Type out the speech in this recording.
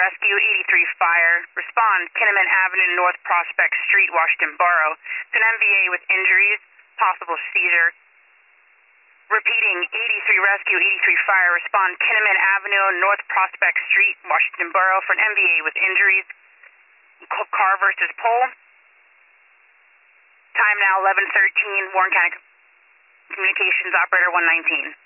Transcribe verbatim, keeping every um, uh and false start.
Rescue, eighty-three Fire. Respond, Kinnaman Avenue, North Prospect Street, Washington Borough. It's an M V A with injuries, possible seizure. Repeating, eighty-three Rescue, eighty-three Fire. Respond, Kinnaman Avenue, North Prospect Street, Washington Borough for an M V A with injuries. Car versus pole. Time now eleven thirteen, Warren County Communications Operator one nineteen.